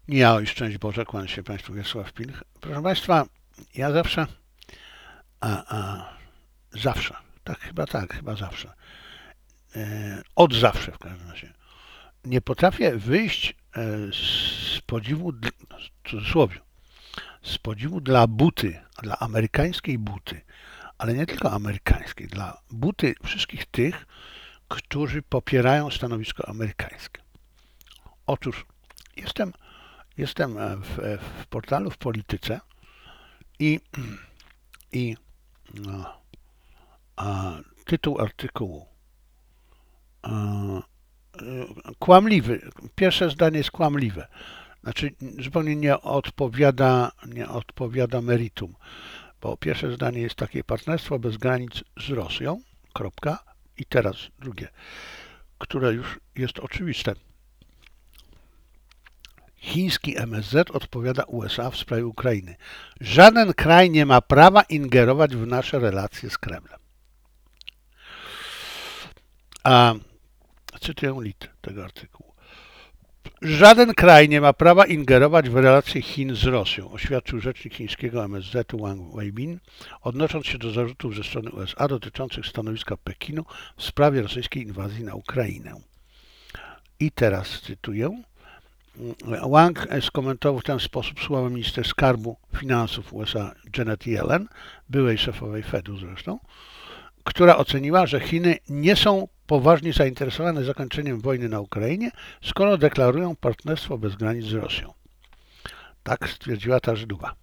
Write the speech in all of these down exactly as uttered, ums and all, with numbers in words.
Ja i szczęść Boże, kłaniam się Państwu, Wiesław Pilch. Proszę Państwa, ja zawsze, a, a, zawsze, tak chyba tak, chyba zawsze, e, od zawsze w każdym razie, nie potrafię wyjść e, z podziwu, w cudzysłowie, z podziwu dla buty, dla amerykańskiej buty, ale nie tylko amerykańskiej, dla buty wszystkich tych, którzy popierają stanowisko amerykańskie. Otóż jestem Jestem w, w portalu w Polityce i, i no, a, tytuł artykułu a, kłamliwy. Pierwsze zdanie jest kłamliwe. Znaczy zupełnie nie odpowiada, nie odpowiada meritum, bo pierwsze zdanie jest takie: partnerstwo bez granic z Rosją, kropka, i teraz drugie, które już jest oczywiste. Chiński M S Z odpowiada U S A w sprawie Ukrainy. Żaden kraj nie ma prawa ingerować w nasze relacje z Kremlem. A cytuję lit tego artykułu. Żaden kraj nie ma prawa ingerować w relacje Chin z Rosją, oświadczył rzecznik chińskiego M S Z Wang Weibin, odnosząc się do zarzutów ze strony U S A dotyczących stanowiska Pekinu w sprawie rosyjskiej inwazji na Ukrainę. I teraz cytuję. Wang skomentował w ten sposób słowa minister skarbu finansów U S A Janet Yellen, byłej szefowej Fedu zresztą, która oceniła, że Chiny nie są poważnie zainteresowane zakończeniem wojny na Ukrainie, skoro deklarują partnerstwo bez granic z Rosją. Tak stwierdziła ta Żydowa.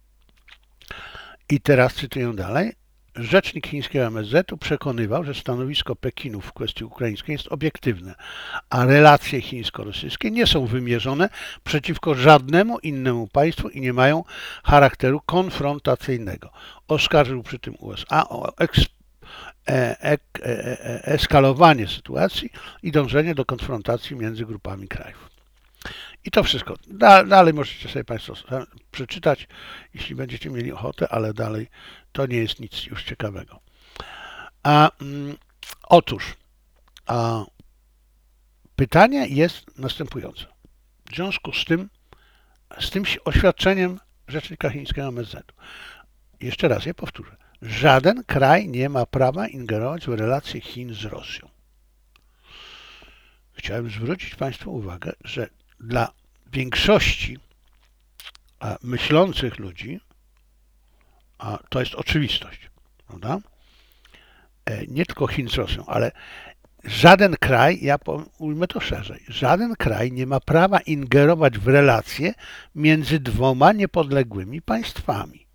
I teraz cytuję dalej. Rzecznik chińskiego M S Z-u przekonywał, że stanowisko Pekinu w kwestii ukraińskiej jest obiektywne, a relacje chińsko-rosyjskie nie są wymierzone przeciwko żadnemu innemu państwu i nie mają charakteru konfrontacyjnego. Oskarżył przy tym U S A o eks, e, e, e, eskalowanie sytuacji i dążenie do konfrontacji między grupami krajów. I to wszystko. Da, dalej możecie sobie Państwo przeczytać, jeśli będziecie mieli ochotę, ale dalej to nie jest nic już ciekawego. A, mm, otóż a, pytanie jest następujące. W związku z tym, z tym oświadczeniem rzecznika chińskiego M S Z-u, jeszcze raz je powtórzę, żaden kraj nie ma prawa ingerować w relacje Chin z Rosją. Chciałem zwrócić Państwu uwagę, że dla większości a, myślących ludzi a, to jest oczywistość, prawda? E, nie tylko Chin z Rosją, ale żaden kraj, ja ujmę to szerzej, żaden kraj nie ma prawa ingerować w relacje między dwoma niepodległymi państwami.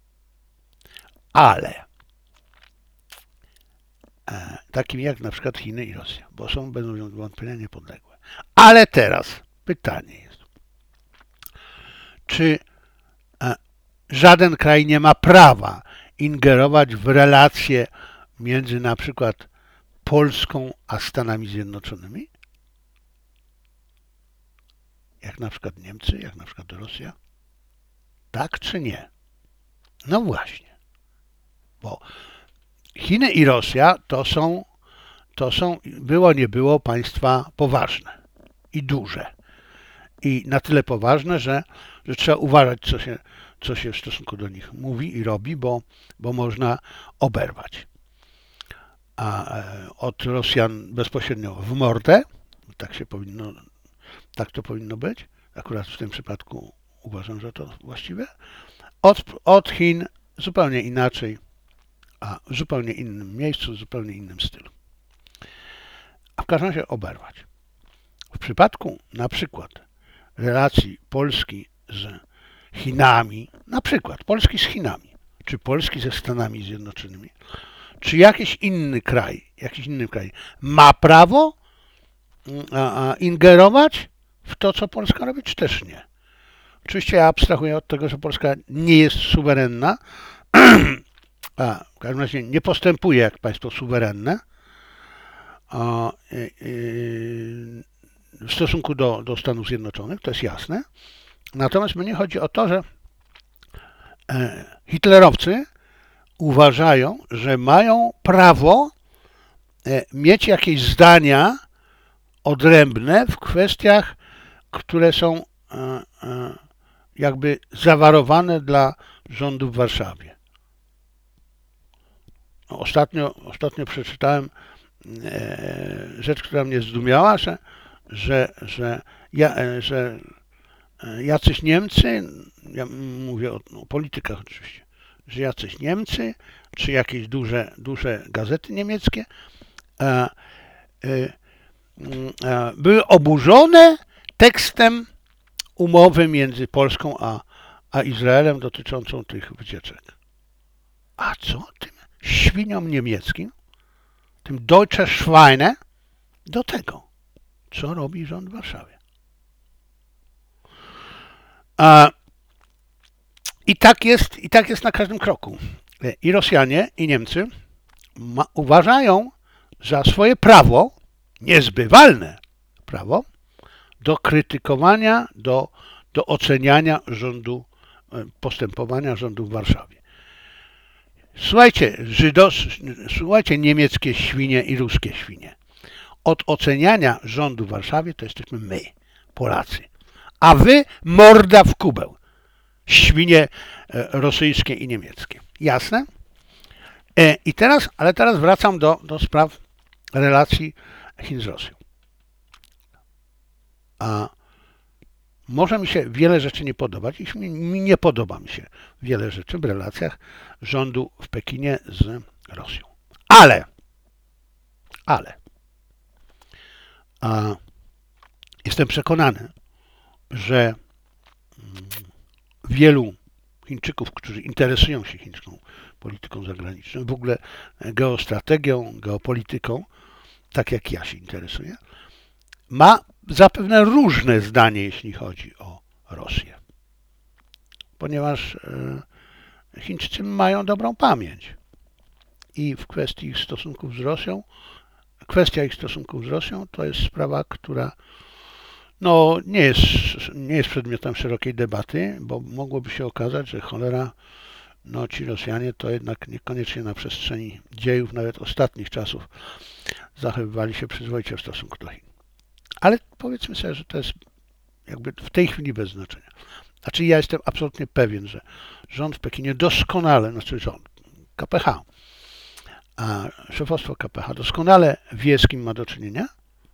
Ale e, takimi jak na przykład Chiny i Rosja, bo są, będą wątpienia niepodległe. Ale teraz pytanie jest, czy e, żaden kraj nie ma prawa ingerować w relacje między na przykład Polską a Stanami Zjednoczonymi? Jak na przykład Niemcy, jak na przykład Rosja? Tak czy nie? No właśnie, bo Chiny i Rosja to są, to są było nie było państwa poważne i duże. I na tyle poważne, że, że trzeba uważać, co się, co się w stosunku do nich mówi i robi, bo, bo można oberwać. A od Rosjan bezpośrednio w mordę, tak się powinno, tak to powinno być, akurat w tym przypadku uważam, że to właściwe, od, od Chin zupełnie inaczej, a w zupełnie innym miejscu, w zupełnie innym stylu. A w każdym razie oberwać. W przypadku na przykład relacji Polski z Chinami, na przykład Polski z Chinami, czy Polski ze Stanami Zjednoczonymi, czy jakiś inny kraj, jakiś inny kraj ma prawo a, a, ingerować w to, co Polska robi, czy też nie. Oczywiście ja abstrahuję od tego, że Polska nie jest suwerenna, a w każdym razie nie postępuje jak państwo suwerenne a, y, y, w stosunku do, do Stanów Zjednoczonych, to jest jasne. Natomiast mnie chodzi o to, że e, hitlerowcy uważają, że mają prawo e, mieć jakieś zdania odrębne w kwestiach, które są jakby zawarowane dla rządu w Warszawie. Ostatnio, ostatnio przeczytałem rzecz, która mnie zdumiała, że, że, że, ja, że jacyś Niemcy, ja mówię o, o politykach oczywiście, że jacyś Niemcy, czy jakieś duże, duże gazety niemieckie a, a, a, były oburzone tekstem umowy między Polską a, a Izraelem dotyczącą tych wycieczek. A co tym świniom niemieckim, tym Deutsche Schweine, do tego, co robi rząd w Warszawie? A, i, tak jest, I tak jest na każdym kroku. I Rosjanie, i Niemcy ma, uważają za swoje prawo, niezbywalne prawo, do krytykowania, do, do oceniania rządu, postępowania rządu w Warszawie. Słuchajcie, Żydos, słuchajcie, niemieckie świnie i ruskie świnie. Od oceniania rządu w Warszawie to jesteśmy my, Polacy. A wy morda w kubeł. Świnie rosyjskie i niemieckie. Jasne? I teraz, ale teraz wracam do, do spraw relacji Chin z Rosją. A może mi się wiele rzeczy nie podobać i mi nie podoba mi się wiele rzeczy w relacjach rządu w Pekinie z Rosją. Ale, ale a, jestem przekonany, że wielu Chińczyków, którzy interesują się chińską polityką zagraniczną, w ogóle geostrategią, geopolityką, tak jak ja się interesuję, ma zapewne różne zdanie, jeśli chodzi o Rosję. Ponieważ Chińczycy mają dobrą pamięć i w kwestii ich stosunków z Rosją, kwestia ich stosunków z Rosją to jest sprawa, która no, nie jest, nie jest przedmiotem szerokiej debaty, bo mogłoby się okazać, że cholera, no ci Rosjanie to jednak niekoniecznie na przestrzeni dziejów, nawet ostatnich czasów, zachowywali się przyzwoicie w stosunku do Chin. Ale powiedzmy sobie, że to jest jakby w tej chwili bez znaczenia. Znaczy ja jestem absolutnie pewien, że rząd w Pekinie doskonale, znaczy rząd, K P H, a szefostwo K P H doskonale wie, z kim ma do czynienia,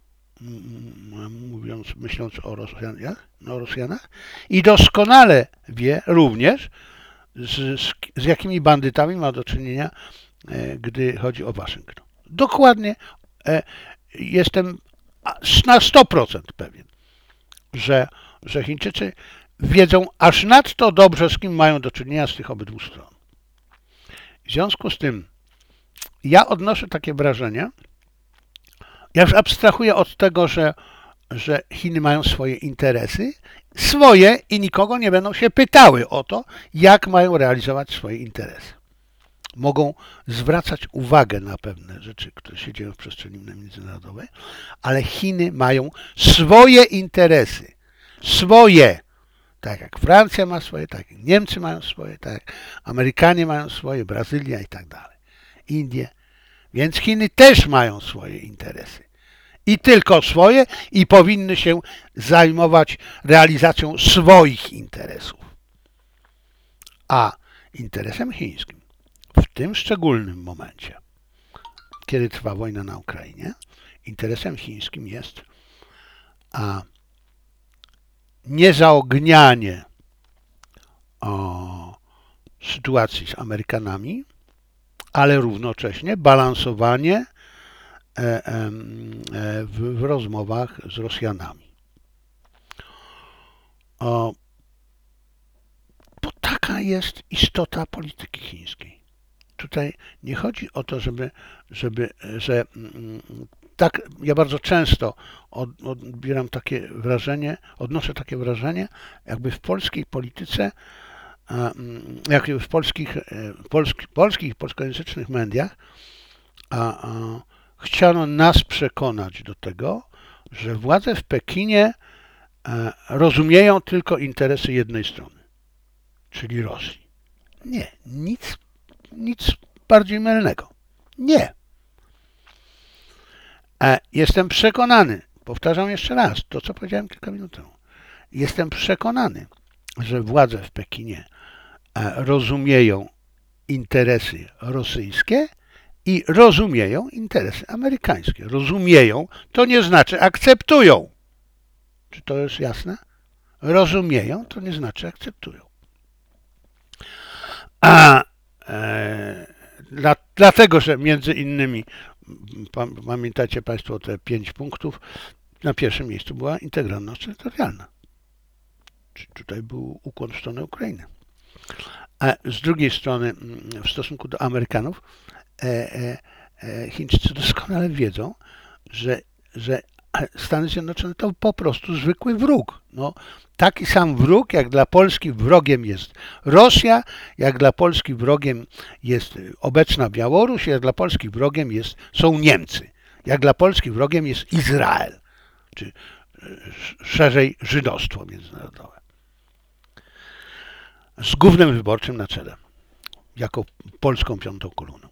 mówiąc, myśląc o Rosjanach, o Rosjanach i doskonale wie również, z, z, z jakimi bandytami ma do czynienia, e, gdy chodzi o Waszyngton. Dokładnie e, jestem na sto procent pewien, że, że Chińczycy wiedzą aż nadto dobrze, z kim mają do czynienia z tych obydwu stron. W związku z tym ja odnoszę takie wrażenie, ja już abstrahuję od tego, że, że Chiny mają swoje interesy, swoje i nikogo nie będą się pytały o to, jak mają realizować swoje interesy. Mogą zwracać uwagę na pewne rzeczy, które się dzieją w przestrzeni międzynarodowej, ale Chiny mają swoje interesy. Swoje. Tak jak Francja ma swoje, tak jak Niemcy mają swoje, tak jak Amerykanie mają swoje, Brazylia i tak dalej. Indie. Więc Chiny też mają swoje interesy. I tylko swoje i powinny się zajmować realizacją swoich interesów. A interesem chińskim w tym szczególnym momencie, kiedy trwa wojna na Ukrainie, interesem chińskim jest a, niezaognianie o, sytuacji z Amerykanami, ale równocześnie balansowanie e, e, w, w rozmowach z Rosjanami. O, bo taka jest istota polityki chińskiej. Tutaj nie chodzi o to, żeby, żeby że tak, ja bardzo często od, odbieram takie wrażenie, odnoszę takie wrażenie, jakby w polskiej polityce, jakby w polskich, polskich, polskich polskojęzycznych mediach a, a, chciano nas przekonać do tego, że władze w Pekinie a, rozumieją tylko interesy jednej strony, czyli Rosji. Nie, nic Nic bardziej mylnego. Nie. Jestem przekonany, powtarzam jeszcze raz, to co powiedziałem kilka minut temu. jestem przekonany, że władze w Pekinie rozumieją interesy rosyjskie i rozumieją interesy amerykańskie. Rozumieją, to nie znaczy akceptują. Czy to jest jasne? Rozumieją, to nie znaczy akceptują. A e, dla, dlatego, że między innymi, pamiętacie Państwo te pięć punktów, na pierwszym miejscu była integralność terytorialna. Czyli tutaj był ukłon w stronę Ukrainy. A z drugiej strony, w stosunku do Amerykanów, e, e, Chińczycy doskonale wiedzą, że, że Stany Zjednoczone to po prostu zwykły wróg. No, taki sam wróg, jak dla Polski wrogiem jest Rosja, jak dla Polski wrogiem jest obecna Białoruś, jak dla Polski wrogiem jest, są Niemcy, jak dla Polski wrogiem jest Izrael, czy szerzej żydostwo międzynarodowe. Z gównem wyborczym na czele, jako polską piątą koloną.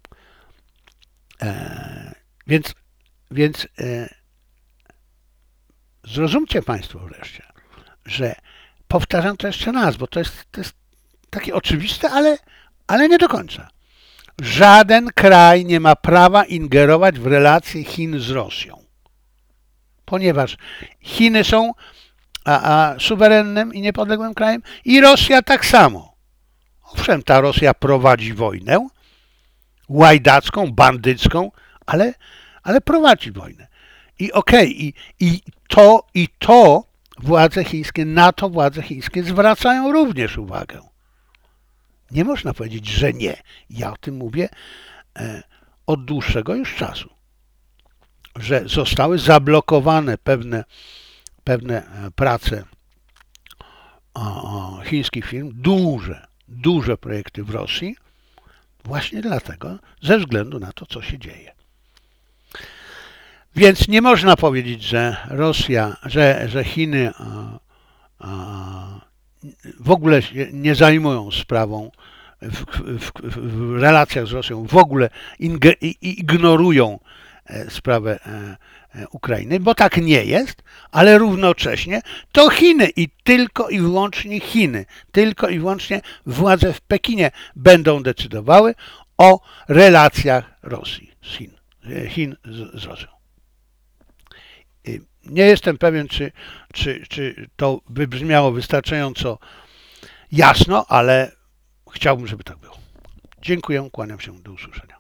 E, więc więc e, zrozumcie Państwo wreszcie, że powtarzam to jeszcze raz, bo to jest, to jest takie oczywiste, ale, ale nie do końca. Żaden kraj nie ma prawa ingerować w relacje Chin z Rosją, ponieważ Chiny są a, a, suwerennym i niepodległym krajem i Rosja tak samo. Owszem, ta Rosja prowadzi wojnę łajdacką, bandycką, ale, ale prowadzi wojnę. I okej, okay, i, i to, i to władze chińskie, na to władze chińskie zwracają również uwagę. Nie można powiedzieć, że nie. Ja o tym mówię e, od dłuższego już czasu, że zostały zablokowane pewne, pewne prace o, chińskich firm, duże, duże projekty w Rosji, właśnie dlatego, ze względu na to, co się dzieje. Więc nie można powiedzieć, że Rosja, że, że Chiny a, a, w ogóle się nie zajmują sprawą w, w, w relacjach z Rosją, w ogóle inge, ignorują sprawę Ukrainy, bo tak nie jest, ale równocześnie to Chiny i tylko i wyłącznie Chiny, tylko i wyłącznie władze w Pekinie będą decydowały o relacjach Rosji z Chin, Chin z, z Rosją. Nie jestem pewien, czy, czy, czy to wybrzmiało wystarczająco jasno, ale chciałbym, żeby tak było. Dziękuję, kłaniam się, do usłyszenia.